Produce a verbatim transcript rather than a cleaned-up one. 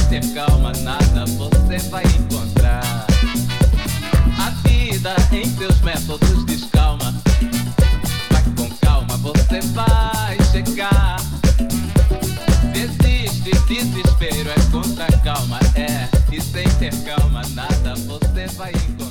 ter calma, nada você vai encontrar. A vida em seus métodos descalma. Vai com calma, você vai chegar. Desiste, desespero é contra a calma, é. E sem ter calma, nada você vai encontrar.